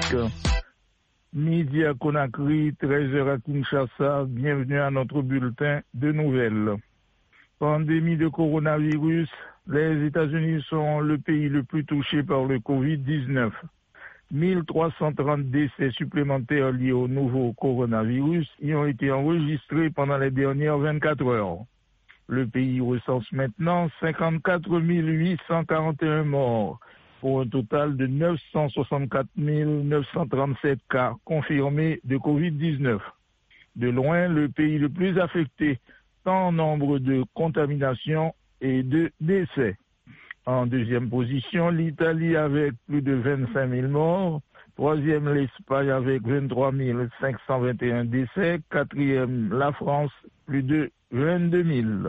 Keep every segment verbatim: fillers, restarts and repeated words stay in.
Afrique. Midi à Conakry, treize heures à Kinshasa, bienvenue à notre bulletin de nouvelles. Pandémie de coronavirus, les États-Unis sont le pays le plus touché par le covid dix-neuf. mille trois cent trente décès supplémentaires liés au nouveau coronavirus y ont été enregistrés pendant les dernières vingt-quatre heures. Le pays recense maintenant cinquante-quatre mille huit cent quarante et un morts, pour un total de neuf cent soixante-quatre mille neuf cent trente-sept cas confirmés de covid dix-neuf. De loin, le pays le plus affecté, tant en nombre de contaminations et de décès. En deuxième position, l'Italie avec plus de vingt-cinq mille morts. Troisième, l'Espagne avec vingt-trois mille cinq cent vingt et un décès. Quatrième, la France, plus de vingt-deux mille.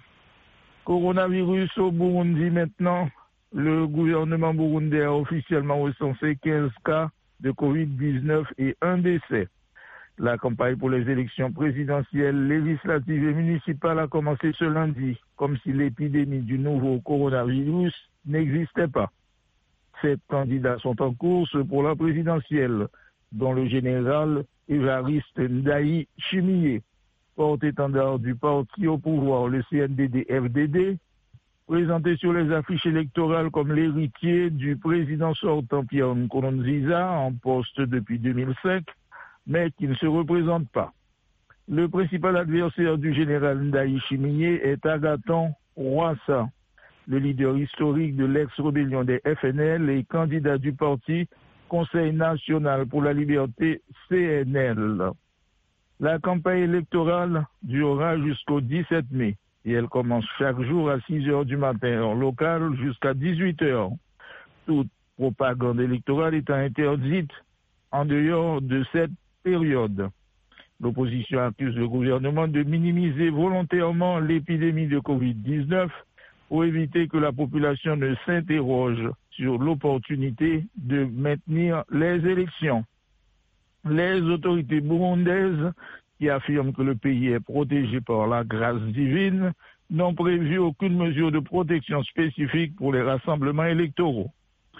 Coronavirus au Burundi maintenant. Le gouvernement burundais a officiellement recensé quinze cas de covid dix-neuf et un décès. La campagne pour les élections présidentielles, législatives et municipales a commencé ce lundi, comme si l'épidémie du nouveau coronavirus n'existait pas. Sept candidats sont en course pour la présidentielle, dont le général Évariste Ndayi Chimiye, porte-étendard du parti au pouvoir, le C N D D F D D, présenté sur les affiches électorales comme l'héritier du président sortant Pierre Nkurunziza, en poste depuis deux mille cinq, mais qui ne se représente pas. Le principal adversaire du général Ndayi Chimiye est Agathon Rwasa, le leader historique de l'ex-rébellion des F N L et candidat du parti Conseil national pour la liberté C N L. La campagne électorale durera jusqu'au dix-sept mai et elle commence chaque jour à six heures du matin, heure locale, jusqu'à dix-huit heures. Toute propagande électorale étant interdite en dehors de cette période. L'opposition accuse le gouvernement de minimiser volontairement l'épidémie de covid dix-neuf pour éviter que la population ne s'interroge sur l'opportunité de maintenir les élections. Les autorités burundaises, qui affirment que le pays est protégé par la grâce divine, n'ont prévu aucune mesure de protection spécifique pour les rassemblements électoraux.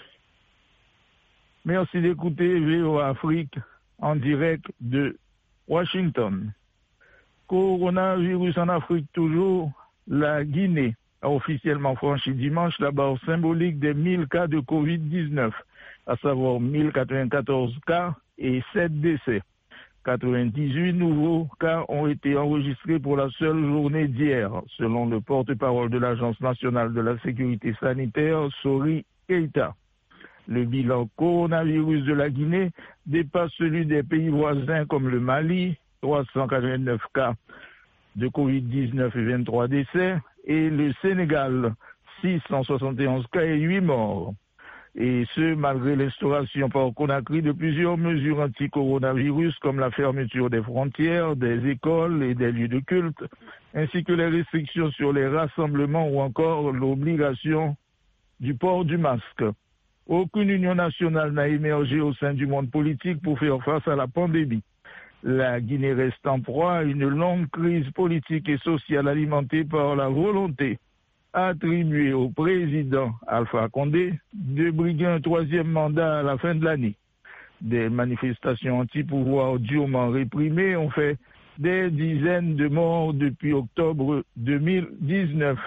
Merci d'écouter V O A Afrique en direct de Washington. Coronavirus en Afrique toujours, la Guinée a officiellement franchi dimanche la barre symbolique des mille cas de covid dix-neuf, à savoir mille quatre-vingt-quatorze cas et sept décès. quatre-vingt-dix-huit nouveaux cas ont été enregistrés pour la seule journée d'hier, selon le porte-parole de l'Agence nationale de la sécurité sanitaire, Sori Keita. Le bilan coronavirus de la Guinée dépasse celui des pays voisins comme le Mali, trois cent quatre-vingt-neuf cas de covid dix-neuf et vingt-trois décès, et le Sénégal, six cent soixante et onze cas et huit morts. Et ce, malgré l'instauration par Conakry de plusieurs mesures anti-coronavirus comme la fermeture des frontières, des écoles et des lieux de culte, ainsi que les restrictions sur les rassemblements ou encore l'obligation du port du masque. Aucune union nationale n'a émergé au sein du monde politique pour faire face à la pandémie. La Guinée reste en proie à une longue crise politique et sociale alimentée par la volonté attribuée au président Alpha Condé de briguer un troisième mandat à la fin de l'année. Des manifestations anti-pouvoir durement réprimées ont fait des dizaines de morts depuis octobre deux mille dix-neuf.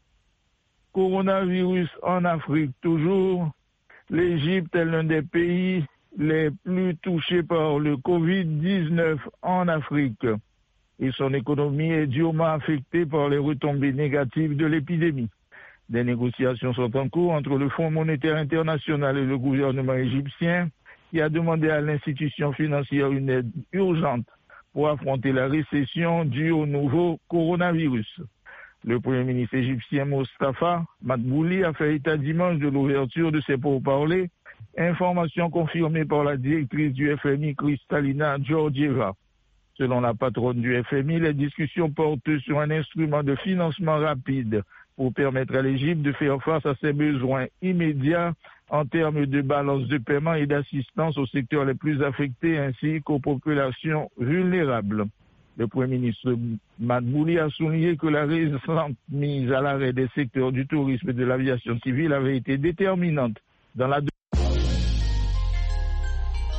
Coronavirus en Afrique toujours. L'Égypte est l'un des pays les plus touchés par le covid dix-neuf en Afrique et son économie est durement affectée par les retombées négatives de l'épidémie. Des négociations sont en cours entre le Fonds monétaire international et le gouvernement égyptien qui a demandé à l'institution financière une aide urgente pour affronter la récession due au nouveau coronavirus. Le Premier ministre égyptien Mostafa Madbouli a fait état dimanche de l'ouverture de ces pourparlers, information confirmée par la directrice du F M I Kristalina Georgieva. Selon la patronne du F M I, les discussions portent sur un instrument de financement rapide pour permettre à l'Égypte de faire face à ses besoins immédiats en termes de balance de paiement et d'assistance aux secteurs les plus affectés ainsi qu'aux populations vulnérables. Le Premier ministre Madbouli a souligné que la récente mise à l'arrêt des secteurs du tourisme et de l'aviation civile avait été déterminante dans la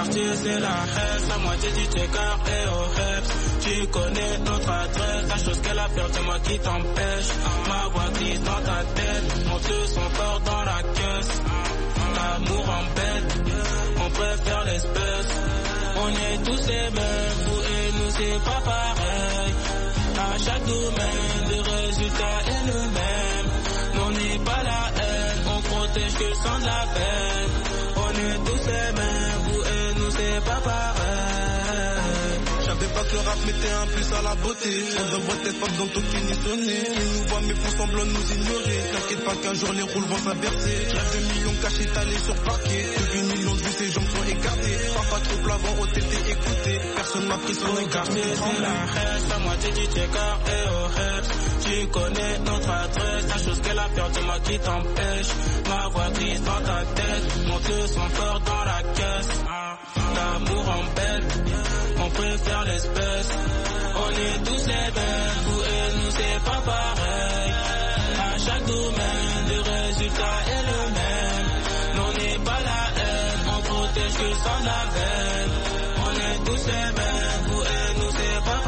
quartier c'est la haine, la moitié du checker et au reps. Tu connais notre adresse, la chose qu'elle a peur, c'est moi qui t'empêche. Ma voix glisse dans ta tête, monte le son fort dans la caisse. L'amour embête, on préfère l'espèce. On est tous les mêmes, vous et nous c'est pas pareil. À chaque domaine, le résultat est le même. On n'est pas la haine, on protège que le sang de la peine. On est tous les mêmes, vous et nous c'est pas pareil. J'avais pas que le rap mettait un plus à la beauté. On devrait peut-être pas besoin d'aucune sonner. Ils nous voient mais font semblant de nous ignorer. T'inquiète pas qu'un jour les roules vont s'abercer. Rêve de millions cachés talés sur parquet. Depuis une million de vues ces jambes sont écartées. Papa trop plavant au T T écouté. Personne m'a pris son écarté. C'est la reste, la moitié du checker et au reps. Tu connais notre adresse, la chose qu'elle a peur, c'est moi qui t'empêche. Ma voix glisse dans ta tête, monte le son fort dans la caisse. L'amour embête, on préfère l'espèce. On est tous les mêmes, vous et nous c'est pas pareil. À chaque domaine, le résultat est le même. On n'est pas la haine, on protège que le sang de la veine. On est tous les mêmes, vous et nous c'est pas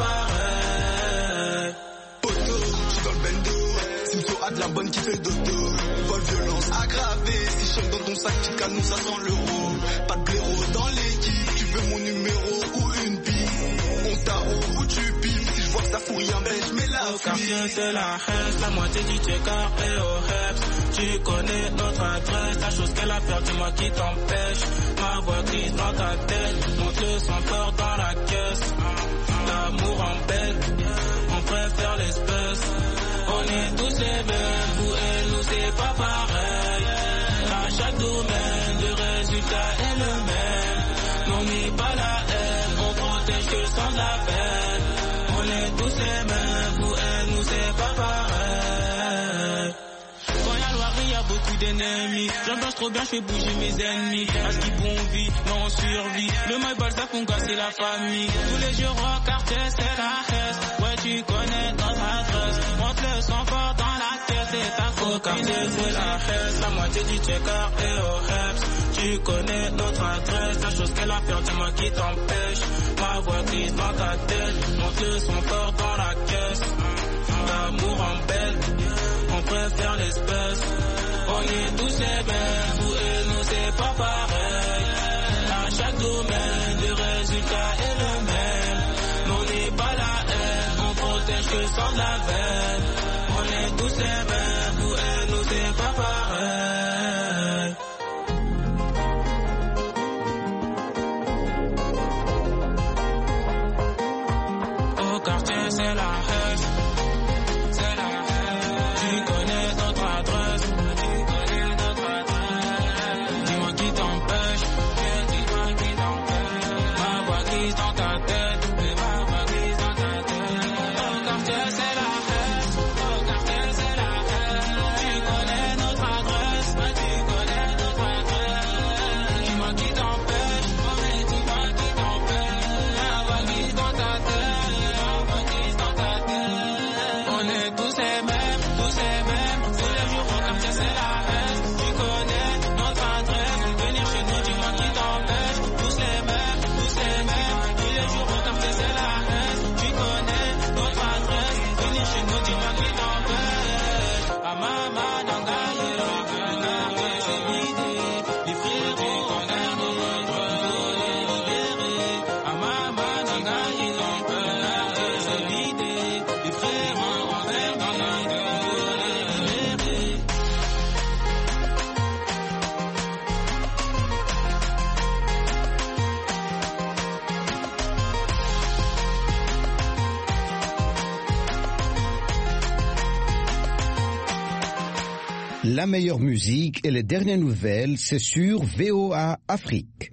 pareil. Poto, j'suis dans le bendo, Simso a de la bonne qui fait dodo. Vol violence aggravée, si je dans ton sac, tu canon ça sent l'euro. Pas de blaireau dans l'équipe, tu veux mon numéro ou une bille. On tarot ou tu billes, si je vois que ça fout rien, ben j'mets la Au quartier c'est la haine, la moitié du checker et au reps. Tu connais notre adresse, la chose qu'elle a peur, c'est moi qui t'empêche. Ma voix glisse dans ta tête, monte le son fort dans la caisse. L'amour embête, on préfère l'espèce. On est tous les mêmes, vous et nous c'est pas pareil. À chaque domaine, le résultat est le même. On n'est pas la haine, on protège que le sang de la peine. On est tous les mêmes, vous et nous c'est pas pareil. Quand y'a Loire, y'a beaucoup d'ennemis. J'ambiance trop bien, j'fais bouger mes ennemis. À ce qui bon vit, non on survit. Le mail Balzac, on casse la famille. Tous les jours au quartier, c'est la haine. Ouais, tu connais notre adresse. Monte le son fort dans la tête, c'est ta faute. Au quartier, c'est la haine, la moitié du checker et au reps. Tu connais notre adresse, la chose qu'elle a peur, c'est moi qui t'empêche. Ma voix glisse dans ta tête, monte le son fort dans la caisse. L'amour embête, on préfère l'espèce. On est tous les mêmes, vous et nous c'est pas pareil. À chaque domaine, le résultat est le même. On n'est pas la haine, on protège que le sang de la veine. On est tous les mêmes, vous et nous c'est pas pareil. Au quartier c'est la haine, c'est la haine. Tu connais notre adresse, tu connais notre adresse. Dis-moi qui t'empêche, dis-moi qui t'empêche. Ma voix glisse dans ta tête, ma voix glisse dans ta tête. Au quartier c'est la haine, au quartier c'est la haine. Tu connais notre adresse, tu connais notre adresse. Dis-moi qui t'empêche, dis-moi qui t'empêche. Ma voix glisse dans ta tête, ma voix glisse dans ta tête. On est tous les mêmes, tous les mêmes. Tous les jours au quartier c'est la haine. Tu connais notre adresse, venir chez nous, dis-moi qui t'empêche. Tous les mêmes, tous les mêmes. Tous les jours au quartier c'est la haine. Tu connais notre adresse, venir chez nous, dis-moi qui t'empêche. Ah maman, Nangaye, Nangaye, c'est l'idée. Les frères du condamné, on les libérer. Ah maman, Nangaye, Nangaye, c'est l'idée. Les frères en envers dans la gueule, on les libérer. La meilleure musique et les dernières nouvelles, c'est sur V O A Afrique.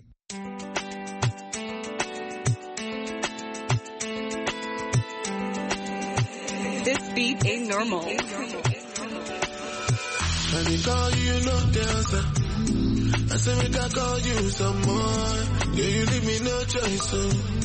This beat ain't normal. I can call you, no answer. I say make I call you some more. Yeah, you leave me no choice, so